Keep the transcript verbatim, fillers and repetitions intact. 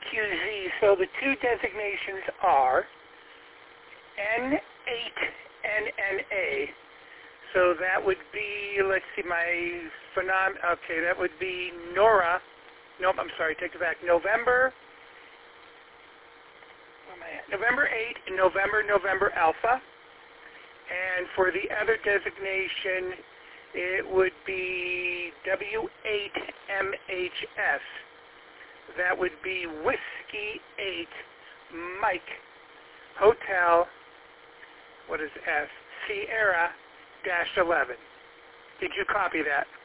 Q Z. So the two designations are N eight N N A. So that would be, let's see, my phenom. Okay, that would be Nora. Nope, I'm sorry, take it back. November. Where am I at? November eighth and November, November Alpha. And for the other designation, it would be W eight M H S. That would be Whiskey eight Mike Hotel, what is S? Sierra dash eleven. Did you copy that?